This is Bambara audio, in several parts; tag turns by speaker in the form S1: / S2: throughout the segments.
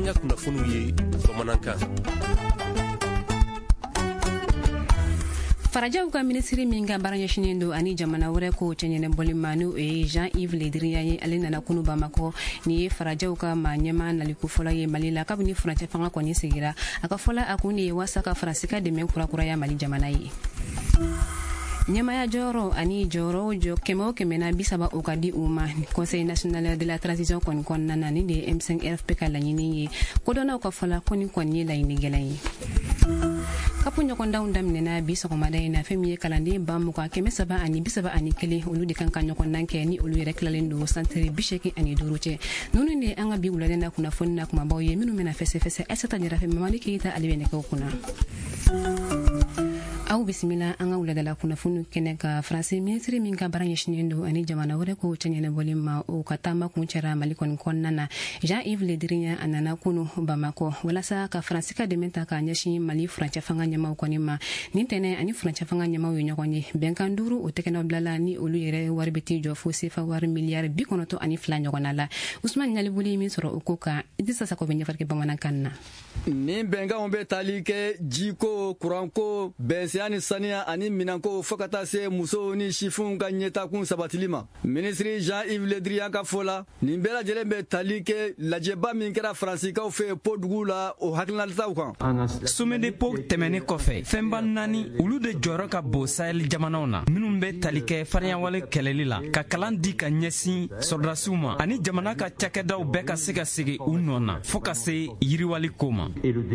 S1: an ka kunnafoniw ye bamanankan.
S2: Farajaw ka ministri min ka baara ɲɛsinnen don ani jamana wɛrɛ ko cɛɲɛnɛbɔli ma n'o ye Jean-Yves Le Drian ye. Ale nana kunu Bamako. Ni ye Farajaw ka maa ɲɛma naliko fɔlɔ ye Mali la kabini furancɛ fanga kɔni sigira. A ka fɔla a kun de ye waasa ka Faransi ka dɛmɛ kurakuraya Mali jamana ye. Ɲɛmaya jɔyɔrɔ ani jɔyɔrɔ kɛmɛ o kɛmɛ na 30 o ka di u ma Conseil national de la transition kɔni kɔnɔna na ni de ye M5RFP ka laɲini ye. Kodɔnnaw ka fɔla ko ni kɔni ye laɲini gɛlɛn ye. Kapu ɲɔgɔndanw daminɛna bi sɔgɔmada in na fɛn min ye kalanden 331 olu de kan ka ɲɔgɔndan kɛ ni olu yɛrɛ tilalen don santere 85 cɛ. Ninnu de an ka bi wulalen na kunnafoni na kumabaw ye minnu bɛna fɛsɛfɛsɛ Aissata Jarafe Mamadi Keita ale bɛ nɛgɛw kunna. Aw bisimila an ka wuladala kunnafoni kɛnɛ ka Faransi ministri min ka baara ɲɛsinnen don ani jamana wɛrɛ ko cɛɲɛnɛbɔli ma o ka taama kun cɛra Mali kɔni kɔnɔna na. Jean-Yves Le Drian a nana kunu Bamako walasa ka Faransi ka dɛmɛ ta k'a ɲɛsin Mali furancɛ fanga ɲɛmaw kɔni ma. Nin tɛnɛ ani furancɛ fanga ɲɛmaw ye ɲɔgɔn ye. Bɛnkan 5 o tɛgɛnɔ bilala ni olu yɛrɛ wari bɛ t'i jɔ fo CFA wari miliyari 92 ɲɔgɔnna la. Usman Ɲalibuli min sɔrɔ o ko kan Idrissa Sako bɛ ɲɛfɔli kɛ bamanankan na.
S3: Nin bɛnkanw bɛ tali kɛ jiko, kuranko, bɛnsɛya ni saniya ani minanko fo ka taa se musow ni sifunw ka ɲɛtakun sabatili ma. Ministri Jean-Yves Le Drian ka fɔ la, nin bɛɛ lajɛlen bɛ tali kɛ lajɛba min kɛra Faransikaw fɛ Podugu la o hakilinataw kan.
S4: Somedepo tɛmɛnen kɔfɛ, fɛnba 4 olu de jɔyɔrɔ ka bon Sahel jamanaw na minnu bɛ tali kɛ fariyawale kɛlɛli la ka kalan di ka ɲɛsin sɔrdasiw ma ani jamana ka cakɛdaw bɛɛ ka se ka segin u nɔ na fo ka se yiriwali ko ma.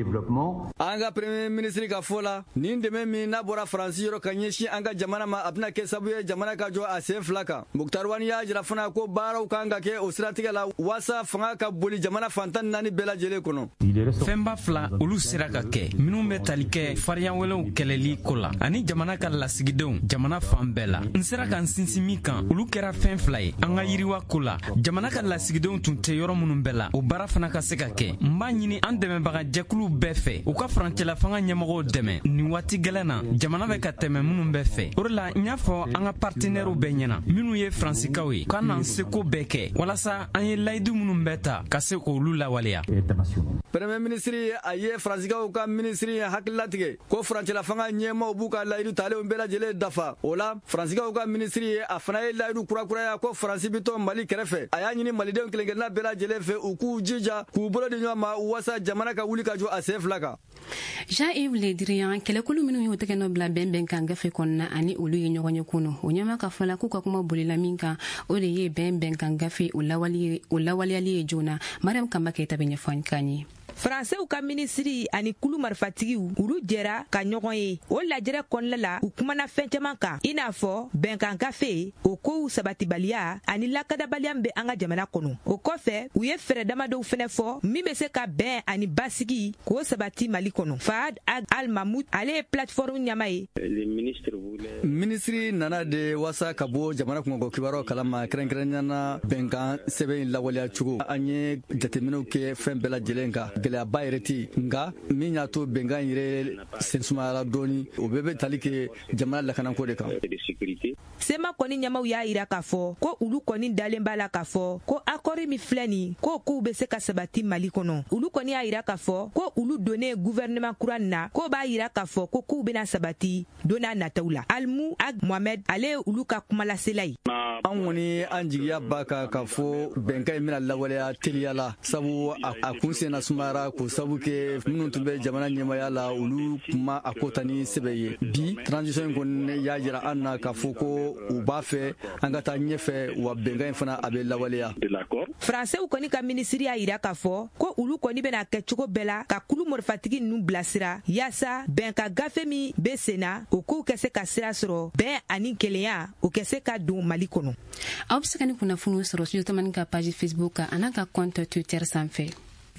S3: An ka premier ministre ka fɔ la, nin dɛmɛ min n'a bɔra Faransi yɔrɔ ka ɲɛsin an ka jamana ma a bɛna kɛ sababu ye jamana ka jɔ a sen 2 kan. Muktar Wani y'a jira fana ko baaraw kan ka kɛ o siratigɛ la waasa fanga ka boli jamana fantan 4 bɛɛ lajɛlen kɔnɔ.
S4: Fɛnba 2 olu sera ka kɛ minnu bɛ tali kɛ fariyawalew kɛlɛli ko la ani jamana ka lasigidenw jamana fan bɛɛ la. N sera ka n sinsin min kan olu kɛra fɛn 2 ye an ka yiriwa ko la. Jamana ka lasigidenw tun tɛ yɔrɔ minnu bɛɛ la o baara fana ka se ka kɛ. N b'a ɲini an dɛmɛbaga jɛkulu bɛɛ fɛ u ka farancɛla fanga ɲɛmɔgɔw dɛmɛ nin waati gɛlɛn na jamana bɛ ka tɛmɛ minnu bɛɛ fɛ. O de la n y'a fɔ an ka partenaires bɛɛ ɲɛna minnu ye Faransikaw ye k'an n'an seko bɛɛ kɛ walasa an ye layidu minnu bɛɛ ta ka se k'olu lawaleya.
S3: Premier ministre a ye Faransikaw ka ministre hakililatigɛ ko farancɛla fanga ɲɛmaaw b'u ka layidu talenw bɛɛ lajɛlen dafa. O la Faransikaw ka ministre ye a fana ye layidu kurakuraya ko Faransi bi to Mali kɛrɛfɛ. A y'a ɲini malidenw kelenkelenna bɛɛ lajɛlen fɛ u k'u jija k'u bolo di ɲɔgɔn ma waasa jamana ka wuli ka jɔ a sen 2 kan.
S2: Jean-Yves Le Drian kɛlɛkulu minnu y'o tɛgɛnɔ bila bɛnbɛnkan gafe kɔnɔna ani olu ye ɲɔgɔn ye kunu o ɲɛma ka fɔla k'u ka kuma bolila min kan o de ye bɛnbɛnkan gafe o lawaleyali ye joona. Mariam Kamba Keita bɛ ɲɛfɔ kan ye.
S5: Faransɛw ka ministri ani kulu marifatigiw olu jɛra ka ɲɔgɔn ye o lajɛrɛ kɔnɔna la u kumana fɛn caman kan i n'a fɔ bɛnkan gafe o kow sabatibaliya ani lakadabaliya min bɛ an ka jamana kɔnɔ. O kɔfɛ u ye fɛɛrɛ damadɔw fɛnɛ fɔ min bɛ se ka bɛn ani basigi k'o sabati Mali kɔnɔ. Fahad Al Mahmoud ale ye plateforme ɲama ye.
S3: Ministri nana de wasa ka bɔ jamana kungɔ kibaruw kalama kɛrɛnkɛrɛnnana bɛnkan sɛbɛn lawaleya cogo an ye jateminɛw kɛ fɛn bɛɛ lajɛlen kan. Gɛlɛyaba yɛrɛ tɛ nka min y'a to bɛnkan yɛrɛ sensumayara dɔɔni o bɛɛ bɛ tali kɛ jamana lakanako de kan.
S5: Sema kɔni ɲɛmaw y'a yira k'a fɔ ko olu kɔni dalen b'a la k'a fɔ ko accord min filɛ nin ko kow bɛ se ka sabati Mali kɔnɔ. Olu kɔni y'a yira k'a fɔ ko olu donnen gouvernement kura na ko b'a yira k'a fɔ ko kow bɛna sabati don n'a nataw la. Almu Ag Mohamed ale ye olu ka kumalasela ye.
S3: An kɔni an jigiya b'a kan k'a fɔ bɛnkan in bɛna lawaleya teliya la sabu a kun senna sumayara ko sabu kɛ minnu tun bɛ jamana ɲɛmaya la olu kuma a ko ta ni sɛbɛ ye. Bi transition kɔni y'a jira an na k'a fɔ ko u b'a fɛ an ka taa ɲɛfɛ wa bɛnkan in fana a bɛ lawaleya.
S5: Faransɛw kɔni ka ministri y'a yira k'a fɔ ko olu kɔni bɛna kɛ cogo bɛɛ la ka kulu marifatigi ninnu bilasira yaasa bɛnkan gafe min bɛ sen na o kow kɛ se ka sira sɔrɔ bɛn ani kelenya o kɛ se ka don Mali kɔnɔ.
S2: Aw bɛ se ka ni kunnafoniw sɔrɔ studio tamani ka page Facebook kan a n'a ka compte Twitter sanfɛ.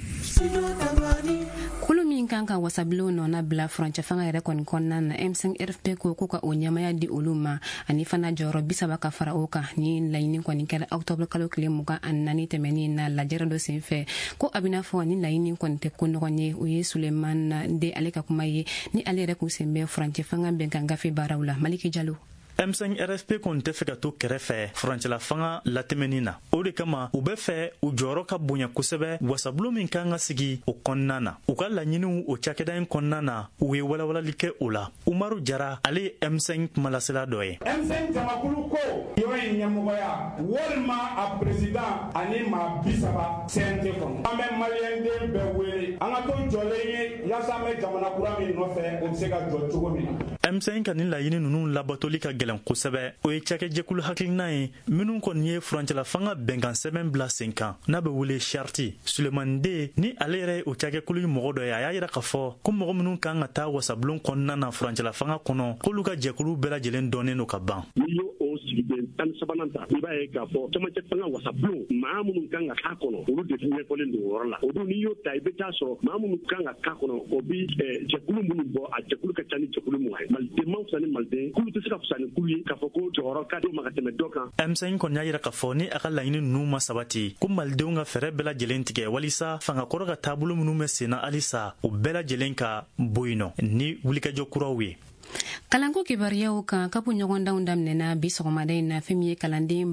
S2: Kulu min kan ka wasabilenw nɔna bila furancɛ fanga yɛrɛ kɔni kɔnɔna na M5RFP ko ka o ɲɛmaya di olu ma ani fana jɔyɔrɔ 30 ka fara o kan ni laɲini kɔni kɛra octobre kalo tile 24 tɛmɛnen na lajɛrɛ dɔ senfɛ ko a bɛna fɔ ni laɲini kɔni tɛ ko nɔgɔn ye o ye Suleman de ale ka kuma ye ni ale yɛrɛ kun sen bɛ furancɛ fanga bɛnkan gafe baaraw la. Maliki Jalo.
S6: M5 RSP kon tɛ fɛ ka to kɛrɛfɛ furancɛla fanga latɛmɛni na. O de kama u bɛ fɛ u jɔyɔrɔ ka bonya kosɛbɛ wasabulon min kan ka sigi o kɔnɔna na. U ka laɲiniw o cakɛda in kɔnɔna na u ye walawalali kɛ o la. Umaru Jara ale ye M5 kumalasela dɔ ye.
S7: M5 jamakulu ko yɔrɔ in ɲɛmɔgɔya walima a président ani maa 30 CNT kɔnɔ. An bɛ maliyɛnden bɛɛ wele an ka to jɔlen ye yaasa an bɛ jamana kura min nɔfɛ o bɛ se ka jɔ cogo min na.
S6: M5 ka nin laɲini ninnu labatoli ka gɛlɛn kosɛbɛ. O ye cakɛjɛkulu hakilina ye minnu kɔni ye furancɛla fanga bɛnkan sɛbɛn bila sen kan n'a bɛ wele Charti. Sulemani Den ni ale yɛrɛ ye o cakɛkulu mɔgɔ dɔ ye a y'a yira k'a fɔ ko mɔgɔ minnu kan ka taa wasabulon kɔnɔna na furancɛla fanga kɔnɔ k'olu ka jɛkulu bɛɛ lajɛlen dɔnnen don ka ban.
S8: Tan sabanan ta i b'a ye k'a fɔ camancɛ fanga wasabulon maa minnu kan ka k'a kɔnɔ olu de ɲɛfɔlen don o yɔrɔ la o don n'i y'o ta i bɛ taa sɔrɔ maa minnu kan ka k'a kɔnɔ o bi jɛkulu minnu bɔ a jɛkulu ka ca ni jɛkulu mun ye maliden ma fisa ni maliden kulu tɛ se ka fisa ni kulu ye k'a fɔ ko jɔyɔrɔ ka di ma ka tɛmɛ dɔ kan. M5
S6: kɔni y'a yira k'a fɔ ni a ka laɲini ninnu ma sabati ko malidenw ka fɛɛrɛ bɛɛ lajɛlen tigɛ walisa fangakɔrɔ ka taabolo minnu bɛ sen na halisa o bɛɛ lajɛlen ka bɔ yen nɔ ni wulikajɔ kuraw ye.
S2: Kalanko kibariyaw kan kapu ɲɔgɔndanw daminɛna bi sɔgɔmada in na fɛn min ye kalanden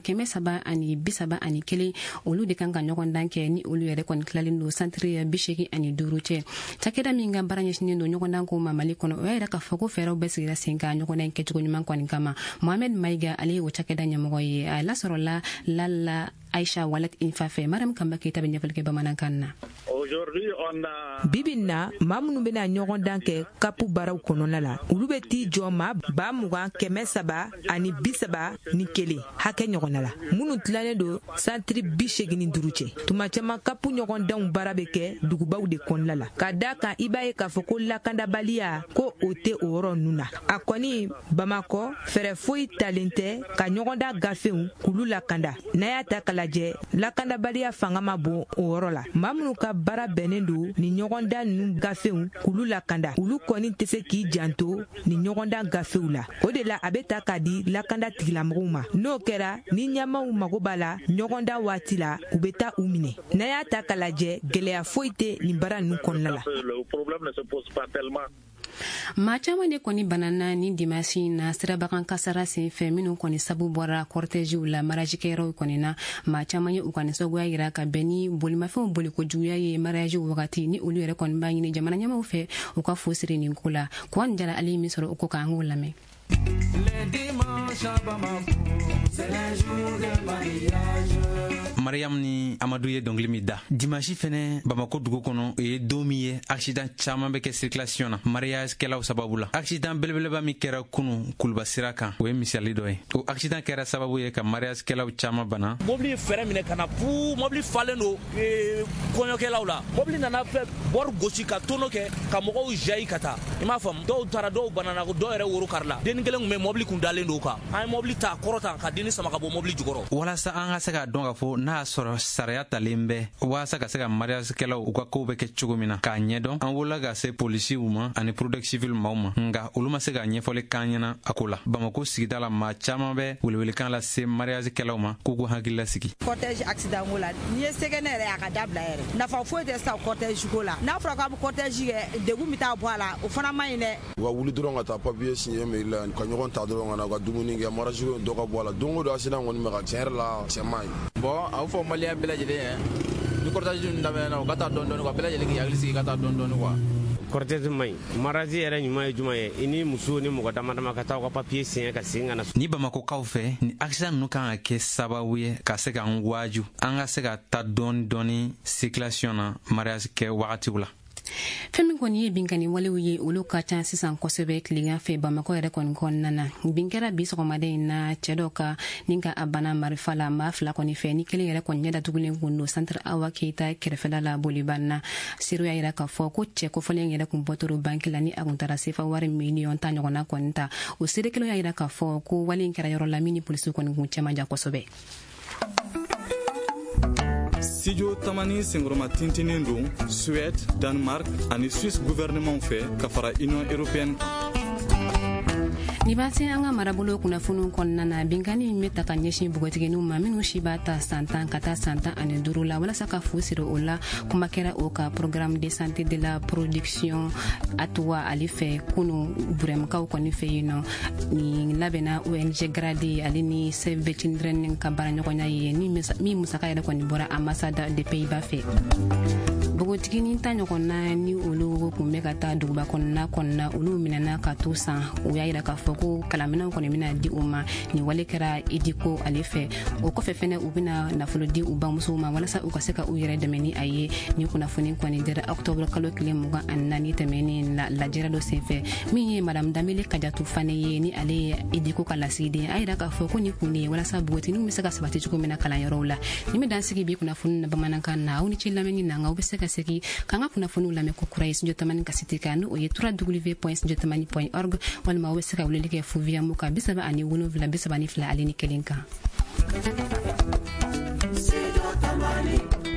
S2: 331 olu de kan ka ɲɔgɔndan kɛ ni olu yɛrɛ kɔni tilalen don santiri 85 cɛ. Cakɛda min ka baara ɲɛsinen don ɲɔgɔndan ko ma Mali kɔnɔ o y'a yira k'a fɔ ko fɛɛrɛw bɛɛ sigira sen kan ɲɔgɔndan kɛcogo ɲuman kɔni kama. Mohamed Maïga ale ye o cakɛda ɲɛmɔgɔ ye a lasɔrɔla Lala Aisha Walet Infa fɛ Mariam Kamba Keita bɛ ɲɛfɔli kɛ bamanankan na.
S5: Bibi na maa minnu bɛna ɲɔgɔndan kɛ kapu baaraw kɔnɔna la olu bɛ t'i jɔ maa 20,331 hakɛ ɲɔgɔnna la minnu tilalen don santiri 85 cɛ. Tuma caman kapu ɲɔgɔndanw baara bɛ kɛ dugubaw de kɔnɔna la ka da kan i b'a ye k'a fɔ ko lakandabaliya ko o tɛ o yɔrɔ ninnu na. A kɔni Bamakɔ fɛɛrɛ foyi talen tɛ ka ɲɔgɔndan gafew k'olu lakanda. N'a y'a ta k'a lajɛ lakandabaliya fanga ma bon o yɔrɔ la. Maa minnu ka baara bɛnnen don ni ɲɔgɔndan ninnu gafew k'olu lakanda olu kɔni tɛ se k'i janto ni ɲɔgɔndan gafew la. O de la a bɛ ta k'a di lakanda tigilamɔgɔw ma. N'o kɛra ni ɲɛmaaw mago b'a la ɲɔgɔndan waati la u bɛ taa u minɛ. N'a y'a ta k'a lajɛ gɛlɛya foyi tɛ nin baara ninnu kɔnɔna la.
S2: Maa caman de kɔni banana ni dimasi na sirabakan kasara senfɛ minnu kɔni sabu bɔra kɔrtɛjiw la marajikɛyɔrɔw kɔni na maa caman ye u kɔni sagoya yira ka bɛn ni bolimafɛnw boliko juguya ye mariajiw wagati ni olu yɛrɛ kɔni b'a ɲini jamana ɲɛmaw fɛ u ka fo siri nin ko la Kuwan Jara ale min sɔrɔ o ko k'an k'o lamɛn.
S4: Mariam ni Amadou ye dɔnkili min da dimanche fɛnɛ Bamako dugu kɔnɔ o ye don min ye accident caman bɛ kɛ circulation na mariage kɛlaw sababu la. Accident belebeleba min kɛra kunu Kuluba sira kan o ye misali dɔ ye. O accident kɛra sababu ye ka mariage kɛlaw caman bana.
S1: Mobili fɛrɛ minɛ kana pu mobili falen do kɔɲɔkɛlaw la. Mobili nana fɛ bɔri gosi ka tono kɛ ka mɔgɔw jayi ka taa. I m'a faamu dɔw taara dɔw banana ko dɔw yɛrɛ woro karila. Den kelen kun bɛ mobili kun dalen do kan. An ye mobili ta kɔrɔta ka denni sama ka bɔ mobili jukɔrɔ.
S4: Walasa an ka se ka dɔn ka fɔ n'a y'a sɔrɔ sariya talen bɛ walasa ka se ka mariage kɛlaw u ka kow bɛ kɛ cogo min na k'a ɲɛdɔn an wolola ka se polisiw ma ani protect civil maaw ma nka olu ma se ka ɲɛfɔli k'an ɲɛna a ko la. Bamako sigida la maa caman bɛ welewelekan lase mariage kɛlaw ma k'u k'u hakili lasigi.
S9: Cortège accident ko la ni ye sɛgɛnɛ yɛrɛ a ka dabila yɛrɛ nafa foyi tɛ sa cortège ko la n'a fɔra k'a bɛ cortège kɛ degun bɛ taa bɔ a la o fana man ɲi dɛ.
S10: U ka wuli dɔrɔn ka taa papier signer mairie la ka ɲɔgɔn ta dɔrɔn ka na ka dumuni kɛ mariage ko dɔ ka bɔ a la don o don accident kɔni bɛ ka tiɲɛ yɛrɛ la cɛ man ɲi.
S11: Bon a fɔ malien bɛɛ lajɛlen ye ni cortège ninnu daminɛna u ka taa dɔɔni dɔɔni quoi bɛɛ lajɛlen k'i hakili sigi ka taa dɔɔni dɔɔni quoi.
S12: Cortège man ɲi mariage yɛrɛ ɲuman ye jumɛn ye i ni muso ni mɔgɔ dama dama ka taa ka papier signer ka segin ka na.
S4: Ni Bamakokaw fɛ ni accident ninnu kan ka kɛ sababu ye ka se k'an waaju an ka se ka taa dɔɔni dɔɔni circulation na mariage kɛ wagatiw la.
S2: Fɛn min kɔni ye binkani walew ye olu ka ca sisan kosɛbɛ tilegan fɛ Bamako yɛrɛ kɔni kɔnɔna na. Bin kɛra bi sɔgɔmada in na cɛ dɔ ka ni ka a bana marifa la maa 2 kɔni fɛ ni kelen yɛrɛ kɔni ɲɛ datugulen kun don centre Awa Keita kɛrɛfɛla la boliban na. Seru y'a yira k'a fɔ ko cɛ kofɔlen yɛrɛ kun bɔtoro banki la ni a kun taara sefa wari miliyɔn 10 ɲɔgɔnna kɔni ta. O seere kelen y'a yira k'a fɔ ko wale in kɛra yɔrɔ la min ni polisiw kɔni kun cɛman ja kosɛbɛ.
S3: Studio Tamani Sengroma tintinin don Suède, Danemark ani Suisse gouvernement fɛ ka fara Union Européenne.
S2: ni b'a se an ka marabolo kunnafoniw kɔnɔna na binkani min bɛ ta ka ɲɛsin bogotiginiw ma minnu si b'a ta san 10 ka taa san 15 la walasa ka fu siri o la kuma kɛra o ka programme de santé de la production atuwa ale fɛ kunu burɛmkaw kɔni fɛ yen nɔ ni labɛnna ONG Grade ale ni Save the Children ka baaraɲɔgɔnya ye min musaka yɛrɛ kɔni bɔra ambassade de Pays-Bas fɛ bogotigini ta ɲɔgɔnna ni olu kun bɛ ka taa duguba kɔnɔna olu minɛna ka to san o y'a yira k'a fɔ ko kalaminɛw kɔni bɛna di u ma ni wale kɛra idiko ale fɛ o kɔfɛ fɛnɛ u bɛna nafolo di u bamusow ma walasa u ka se ka u yɛrɛ dɛmɛ ni a ye ni kunnafoni kɔni dira octobre kalo 24 tɛmɛnen la lajɛrɛ dɔ senfɛ min ye madame Damele Kajatu Fane ye ni ale ye idiko ka lasigiden a yira k'a fɔ ko ni kun ye walasa bogotiginiw bɛ se ka sabati cogo min na kalanyɔrɔw la ni bɛ dan sigi bi kunnafoni na bamanankan na aw ni ci lamɛnni na nka aw bɛ se ka segin k'an ka kunnafoniw lamɛn ko kura ye studio tamani ka site kan n'o ye www.studiotamani.org walima aw bɛ se ka weleli kɛ fu via muka 37 32 ale ni 1 kan.